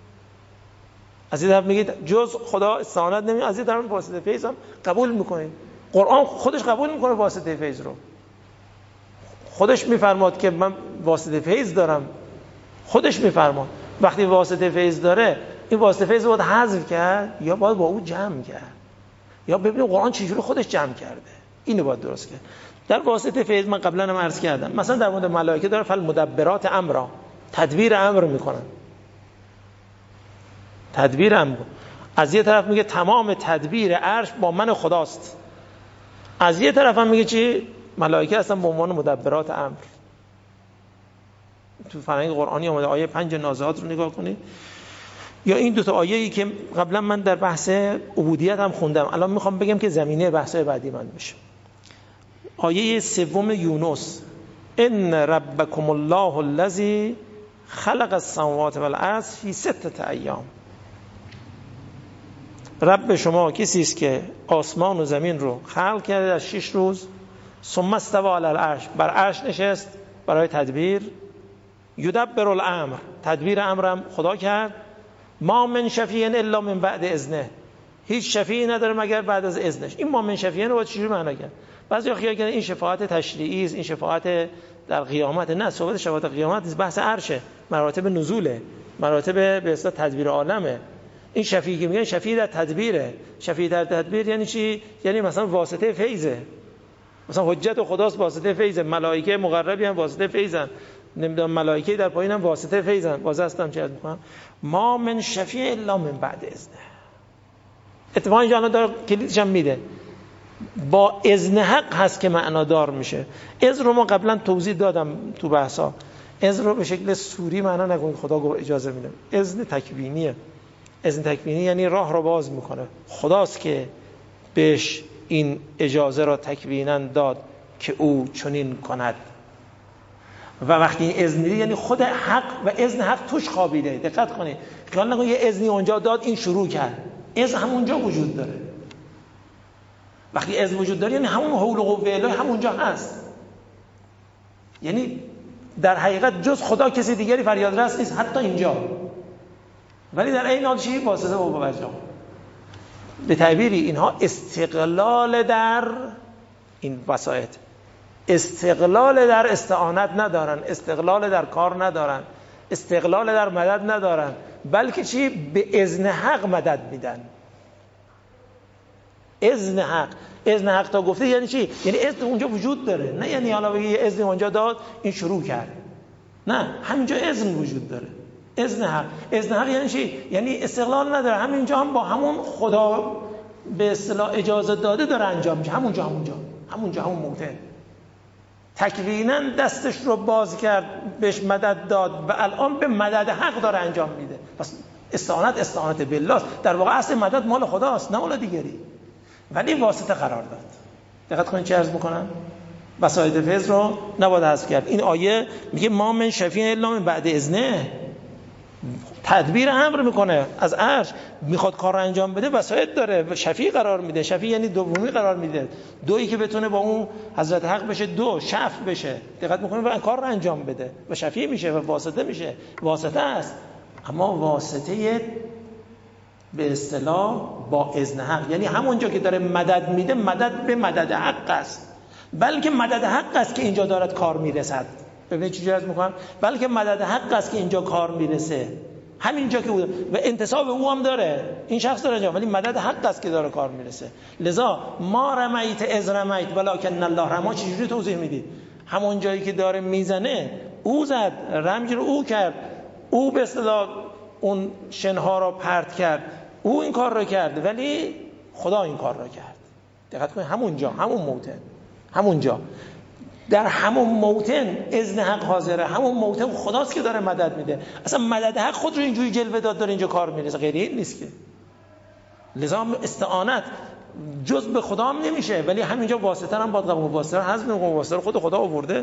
از این طرف میگید جز خدا استعانت نمی، از این طرف واسطه فیض هم قبول میکنید. قرآن خودش قبول میکنه واسطه فیض رو، خودش میفرماد که من واسطه فیض دارم، خودش میفرماد وقتی واسطه فیض داره این واسطه فیض رو باید حذف کرد یا باید با او جمع کرد، یا ببینیم قرآن چجوری خودش جمع کرده، اینو باید درست کرد. در واسطه فیض من قبلا هم عرض کردم مثلا در مورد ملائکه داره فل مدبرات امر، تدبیر امر میکنن، تدبیر امر. از یه طرف میگه تمام تدبیر عرش با من خداست، از یه طرف هم میگه چی؟ ملائکه اصلا به عنوان مدبرات امر. تو فرهنگ قرآنی اومده آیه پنج نازعات رو نگاه کنید یا این دو تا آیه‌ای که قبلا من در بحث عبودیت هم خوندم، الان میخوام بگم که زمینه بحث‌های بعدی من بشه. آیه سوم یونس، ان ربکم الله الذی خلق السماوات والارض فی ستة ایام. رب شما کسی است که آسمان و زمین رو خلق کرده در شش روز. ثم استوى علی العرش، بر عرش نشست برای تدبیر. یدبر الامر، تدبیر امرم خدا کرد. ما من شفیع الا من بعد اذنه، هیچ شفیعی نداره مگر بعد از اذنش. این ما من شفیع رو باید چجوری معنا کرد؟ بعضی خیال کردن این شفاعت تشریعی است، این شفاعت در قیامت. نه، صحبت شفاعت قیامت نیست، بحث عرشه، مراتب نزوله، مراتب به اصطلاح تدبیر عالمه. این شفیعی که میگن شفیع در تدبیره. شفیع در تدبیر یعنی چی؟ یعنی مثلا واسطه فیضه، مثلا حجت خداست واسطه فیضه، ملائکه مقربی هم واسطه فیضن، نمیدونم ملائکه در پایین هم واسطه فیضن. واضح هستم چه میگم؟ ما من شفیع الا من بعد اذنه. اتفاقا اینجا الان داره کلیدش هم میده، با اذن حق هست که معنادار میشه. اذن رو ما قبلا توضیح دادم تو بحثا. اذن رو به شکل سوری معنا نکنید خدا گفت اجازه میده. اذن تکوینیه. اذن تکوینی یعنی راه رو باز میکنه. خداست که بهش این اجازه را تکوینا داد که او چنین کند. و وقتی این اذن میده یعنی خود حق و اذن حق توش خوابیده. دقت کنید، خیال نکنید یه اذنی اونجا داد این شروع کرد. اذن همونجا وجود داره. وقتی اذن وجود داره یعنی همون حول و قوه الهی همونجا هست. یعنی در حقیقت جز خدا کسی دیگری فریاد رس نیست، حتی اینجا. ولی در این حال چی؟ واسطه و بوجه. به تعبیری اینها استقلال در این وسایط، استقلال در استعانت ندارن، استقلال در کار ندارن، استقلال در مدد ندارن، بلکه چی؟ به اذن حق مدد میدن. اذن حق، اذن حق تا گفته یعنی چی؟ یعنی اذن اونجا وجود داره، نه یعنی حالا بگی یه اذن اونجا داد این شروع کرد. نه، همینجا اذن وجود داره. اذن حق، اذن حق یعنی چی؟ یعنی استقلال نداره، همینجا هم با همون خدا به اصطلاح اجازه داده داره انجام میشه. همونجا همونجا همونجا همون موقع تکوینا دستش رو باز کرد، بهش مدد داد و الان به مدد حق داره انجام میده. پس استعانت استعانت بالله، در واقع اصل مدد مال خداست نه مال دیگری، ولی واسطه قرار داد. دقت کنید چه عرض میکنم؟ وسایط فیض رو نباید حذف کرد. این آیه میگه ما من شفیع الا من بعد اذنه، تدبیر امر میکنه از عرش، میخواد کار رو انجام بده، وسایط داره، شفیع قرار میده. شفیع یعنی دومی قرار میده، دویی که بتونه با اون حضرت حق بشه، دو شفع بشه، دقت میکنه و کار رو انجام بده و شفیع میشه و واسطه میشه. واسطه است، اما واسطه به اصطلاح با اذن حق، یعنی همونجا که داره مدد میده مدد به مدد حق است، بلکه مدد حق است که اینجا دارد کار میرسد. ببینید چی جواب میکنم؟ بلکه مدد حق است که اینجا کار میرسه، همینجا که بود و انتصاب او هم داره، این شخص داره انجام، ولی مدد حق است که داره کار میرسه. لذا ما رمیت از رمیت ولکن الله رما. چجوری توضیح میدید؟ همون جایی که داره میزنه او زد، رمج رو او کرد، او به اصطلاح اون شنها رو پرت کرد، او این کار رو کرد، ولی خدا این کار رو کرد. دقت کنید همونجا، همون موطن، همونجا در همون موطن اذن حق حاضره، همون موطن خداست که داره مدد میده. اصلا مدد حق خود رو اینجوری جلوه داد داره اینجا کار میرسه، غیر این نیست که. لذا استعانت جز به خدا هم نمیشه، ولی همینجا واسطه هم باید قبول، واسطه حذف نمیکنه، واسطه خود خدا آورده.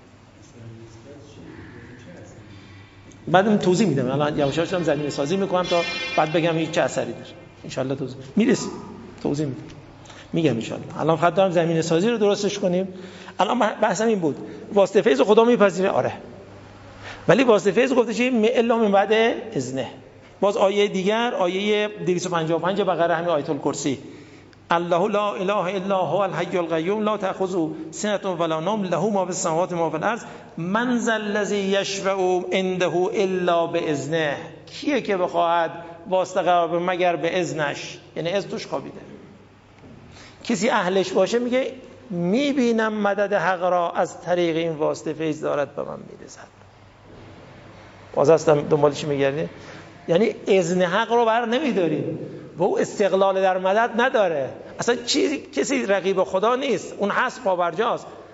بعدم توضیح میدم، الان یواش یواش زمینه سازی میکنم تا بعد بگم هیچ چه اثری داره. ان شاء الله توضیح میرسه، توضیح میدم، میگم ان شاء الله. الان فقط دارم زمینه سازی رو درستش کنیم. الان بحثم این بود، واسطه فیض خدا میپذیره، آره، ولی واسطه فیض گفته چی؟ الا من بعد اذنه. باز آیه دیگر، آیه دویست و پنجاه و پنج بقره، همین آیه الکرسی، الله لا اله الا هو الحی القیوم لا تأخذه سنة ولا نوم له ما فی السماوات و ما فی الارض من ذا الذی یشفع عنده الا باذنه. کیه که بخواهد واسطه قرار بده مگر به اذنش؟ یعنی اذن توش خوابیده. کسی اهلش باشه میگه میبینم مدد حق را از طریق این واسطه فیض دارد به من میرسد. باز هستم دنبالش میگردی، یعنی اذن حق رو بر نمیداریم و او استقلال در مدد نداره. اصلا چیزی کسی رقیب خدا نیست، اون هست پابرجاست.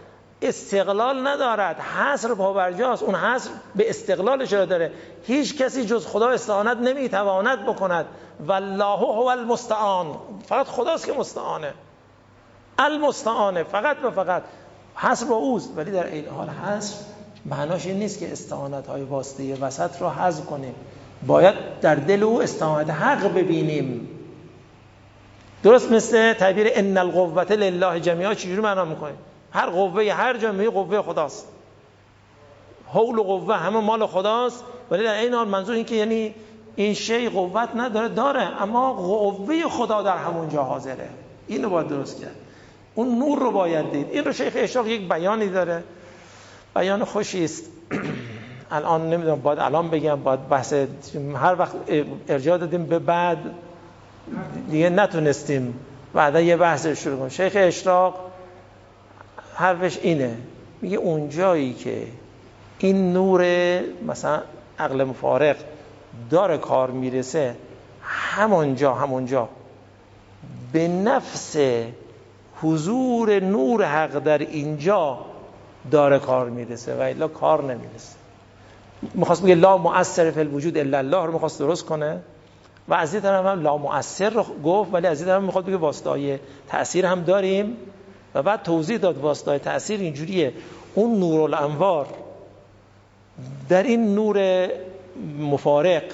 استقلال ندارد، حصر پابرجاست. اون حصر به استقلالش را داره. هیچ کسی جز خدا استعانت نمیتواند بکند. والله هو المستعان، فقط خداست که مستعانه. المستعانه، فقط و فقط حصر با اوست. ولی در این حال حصر معناش این نیست که استعانت های واسطه وسط رو حذف کنیم. باید در دل او استعانت حق ببینیم. درست مثل تعبیر ان القوة لله جمیعا. چجوری معنا میکنیم؟ هر قوه هر جمعی قوه خداست، حول و قوه همه مال خداست. ولی در این حال منظور این که یعنی این شی قوت نداره، داره، اما قوه خدا در همون جا حاضره. اینو باید درست کرد. اون نور رو باید دید. این رو شیخ اشراق یک بیانی داره، بیان خوشی است. الان نمیدونم باید الان بگم، باید بحث هر وقت ارجاع دادیم به بعد دیگه نتونستیم بعدا یه بحث شروع کنیم. شیخ اشراق حرفش اینه، میگه اونجایی که این نور مثلا عقل مفارق داره کار میرسه، همونجا همونجا به نفس حضور نور حق در اینجا داره کار میرسه و الا کار نمیرسه. میخواست بگه لا مؤثر فی الوجود الا الله رو میخواست درست کنه و از این طرف هم لا مؤثر رو گفت، ولی از این طرف هم میخواد بگه واسطه‌های تأثیر هم داریم و بعد توضیح داد واسطه‌های تأثیر اینجوریه. اون نورالانوار در این نور مفارق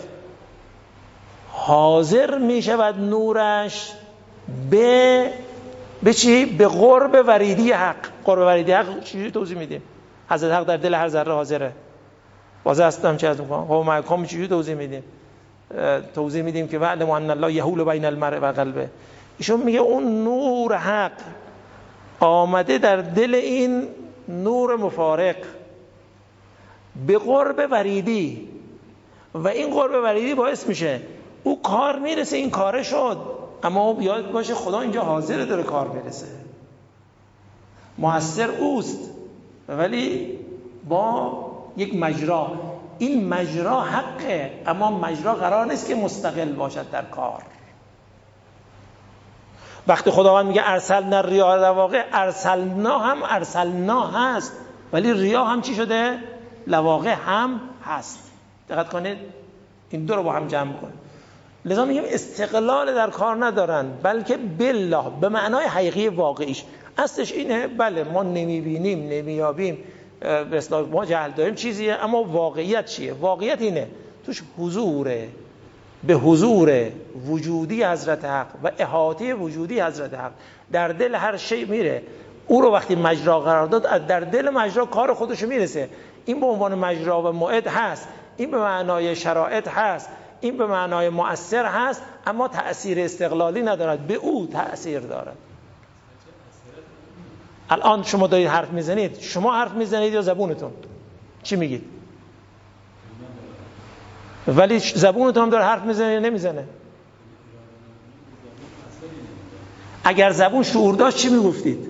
حاضر میشود نورش به به چی؟ به قرب وریدی حق. قرب وریدی حق چجوری توضیح میدیم؟ حضرت حق در دل هر ذره حاضره. واضح هستم چه از میکنم؟ قوم محکم چجوری توضیح میدیم؟ توضیح میدیم که وعلم ان الله یحول بین المرء و قلبه. ایشون میگه اون نور حق آمده در دل این نور مفارق به قرب وریدی و این قرب وریدی باعث میشه او کار میرسه، این کاره شد، اما یاد باشه خدا اینجا حاضر داره کار میرسه، مؤثر اوست، ولی با یک مجرا. این مجرا حقه، اما مجرا قرار نیست که مستقل باشد در کار. وقتی خداوند میگه ارسلنا الرياح، در واقع ارسلنا هم ارسلنا هست، ولی ریا هم چی شده؟ لواقع هم هست. دقت کنید این دو رو با هم جمع کنید. لذا میگم استقلال در کار ندارن، بلکه بالله به معنای حقیقی واقعیش. اصلش اینه بله ما نمیبینیم نمیابیم، به اصطلاح ما جهل داریم چیزیه، اما واقعیت چیه؟ واقعیت اینه توش حضوره، به حضور وجودی حضرت حق و احاطه وجودی حضرت حق در دل هر شی میره. او رو وقتی مجرا قرار داد، در دل مجرا کار خودش میرسه. این به عنوان مجرا و موعد هست، این به معنای شرایط هست، این به معنای مؤثر هست، اما تأثیر استقلالی ندارد، به او تأثیر دارد. الان شما دارید حرف میزنید، شما حرف میزنید یا زبونتون؟ چی میگید؟ ولی زبونتون هم داره حرف میزنه یا نمیزنه؟ اگر زبون شعور داشت چی میگفتید؟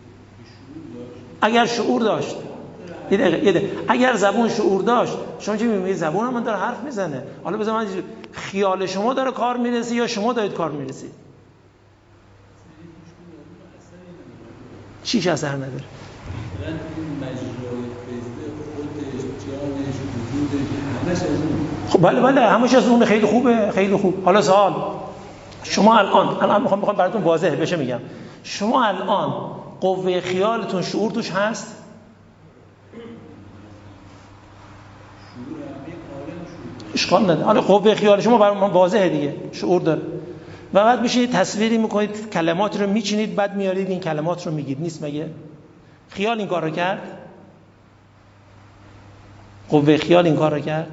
اگر شعور داشت یه دقیقه یه دقیقه اگر زبون شعور داشت شما چی میگید؟ زبون هم داره حرف میزنه. حالا بذار من خیال شما داره کار میرسه یا شما دارید کار میرسید؟ چیش اثر نداره؟ خب بله بله همش از اون خیلی خوبه، خیلی خوب. حالا سوال، شما الان الان میخوام میخوام براتون واضح بشه میگم، شما الان قوه خیالتون شعور توش هست؟ اشکال نداره. حالا قوه خیال شما برای من واضحه دیگه، شعور داره. و بعد میشه تصویری میکنید، کلمات رو میچینید، بعد میارید این کلمات رو میگید. نیست مگه؟ خیال این کار رو کرد؟ قوه خیال این کار رو کرد؟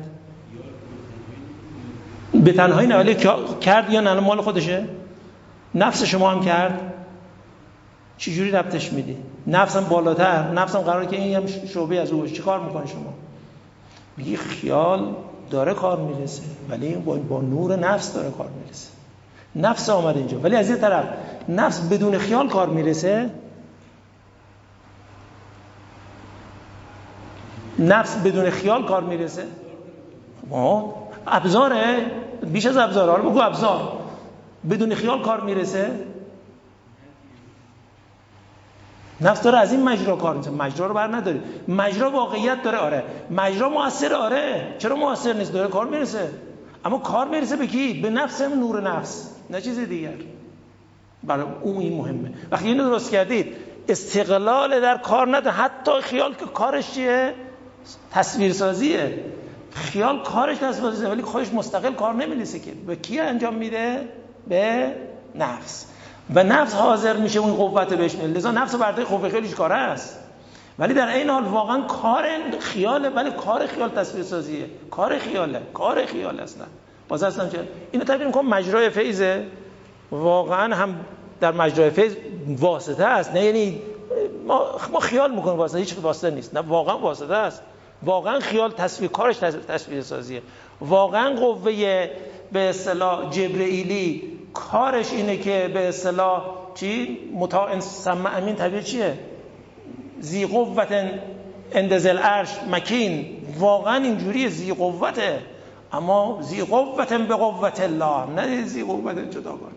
به تنهایی نه، ولی کرد یا نه مال خودشه؟ نفس شما هم کرد؟ چی جوری ربطش میدی؟ نفسم بالاتر، نفسم قراره که این هم شعبه از او باشه. چی کار میکنه شما؟ میگی خیال داره کار میرسه، ولی با, با نور نفس داره کار میرسه. نفس آمد اینجا، ولی از یه طرف نفس بدون خیال کار میرسه. نفس بدون خیال کار میرسه. آه ابزاره، بیش از ابزاره. حالا بگو ابزار بدون خیال کار میرسه. نفس داره از این مجرا کار میکنه. مجرا رو بر نداری. مجرا واقعیت داره، آره. مجرا مؤثر، آره. چرا مؤثر نیست؟ داره کار میرسه. اما کار میرسه به کی؟ به نفس، نور نفس، نه چیز دیگر. برای اون این مهمه. وقتی اینو درست کردید، استقلال در کار نداره. حتی خیال که کارش چیه؟ تصویرسازیه. خیال کارش تصویرسازیه، ولی خودش مستقل کار نمی‌رسه که. به کی انجام میده؟ به نفس. و نفس حاضر میشه اون قوت بهش میده. لذا نفس برداشت خوب خیلیش کاره است. ولی در این حال واقعا کار خیاله، ولی کار خیال تصویرسازیه. کار خیاله، کار خیال اصلا. باز اصلا چه؟ اینو تعبیر می‌کنم مجرای فیضه. واقعا هم در مجرای فیض واسطه است. نه یعنی ما ما خیال میکنیم واسطه، هیچ واسطه نیست. نه واقعا واسطه است. واقعا خیال تصویر کارش تصویر سازیه. واقعا قوه به اصطلاح جبرئیلی کارش اینه که به اصطلاح چی مطاع سمع امین. تعبیر چیه؟ ذی قوت عند ذی العرش مکین. واقعا اینجوریه، ذی قوته، اما ذی قوت به قوت الله، نه ذی قوت جداگانه.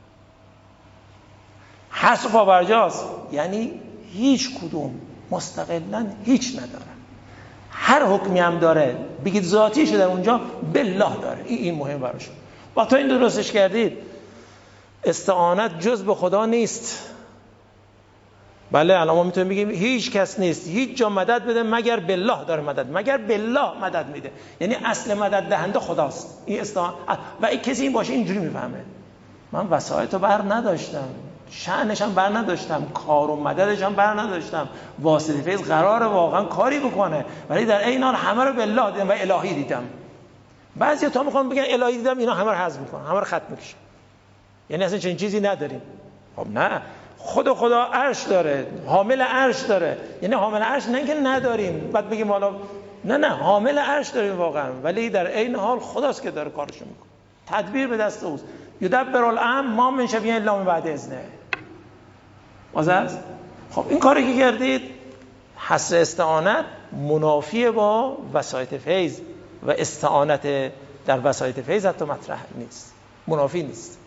حصر پابرجاست، یعنی هیچ کدوم مستقلاً هیچ ندارن. هر حکمی هم داره بگید ذاتیش در اونجا بالله داره. این این مهم براش. با تا این درستش کردید، استعانت جز به خدا نیست. بله الان ما میتونیم بگیم هیچ کس نیست، هیچ جا مدد بده مگر بالله داره مدد، مگر بالله مدد میده. یعنی اصل مدد دهنده خداست. این استعانت. و این کسی این باشه اینجوری میفهمه من وسایطو بر نداشتم، شأنش هم بر نداشتم، کار و مددش هم بر نداشتم، واسطه فیض قراره واقعا کاری بکنه، ولی در این حال همه رو بالله دیدم و الهی دیدم. بعضیا تا میخوان بگن الهی دیدم، اینا همه رو حذف میکنن، همه رو ختم میکشن. یعنی اصلا چنین چیزی نداریم. خب نه، خود خدا عرش داره، حامل عرش داره. یعنی حامل عرش نه که نداریم بعد بگیم حالا نه نه، حامل عرش داریم واقعا، ولی در این حال خداست که داره کارشو میکنه. تدبیر به دست اوست. یدبر الامر ما من شفیع الا من بعد اذنه. واضح است؟ خب این کاری که کردید، حصر استعانت منافی با وسایط فیض و استعانت در وسایط فیض حتی مطرح نیست، منافی نیست.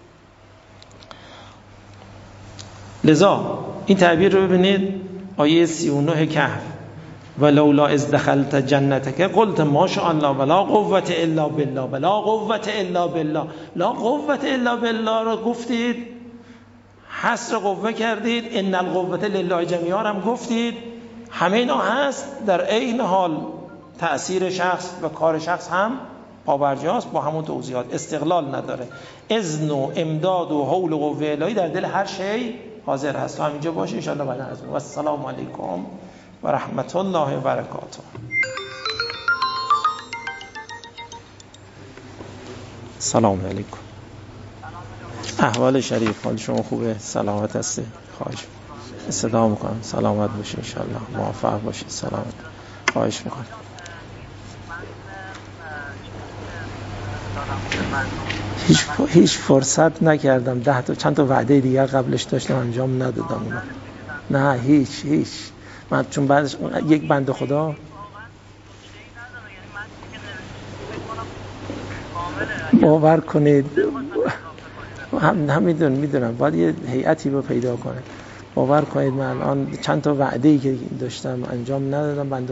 لذا این تعبیر رو ببینید، آیه سی و نه کهف، ولولا اذ دخلت جنتک قلت ما شاء الله ولا قوة الا بالله ولا قوة الا بالله. لا قوة الا بالله رو گفتید، حصر قوه کردید، ان القوة لله جمیعا هم گفتید. همه اینا هست، در این حال تأثیر شخص و کار شخص هم پابرجاست با همون توضیحات. استقلال نداره. اذن و امداد و حول و قوه الهی در دل هر شی حاضر هست. تا همینجا باشه ان شاء الله. بعد از اون و السلام علیکم و رحمت الله و برکاته. سلام علیکم. احوال شریف، حال شما خوبه؟ سلامت هستی؟ خواهش صدا میکنم. سلامت باشی ان شاء الله، موفق باشی. سلامت. خواهش میکنم. هیچ هیچ فرصت نکردم. ده تا چند تا وعده دیگر قبلش داشتم انجام ندادم اونا. نه هیچ هیچ من چون بعدش یک بنده خدا باور کنید هم هم میدونم میدونم باید یه هیئتی رو پیدا کنه. باور کنید من الان چند تا وعده‌ای که داشتم انجام ندادم. بنده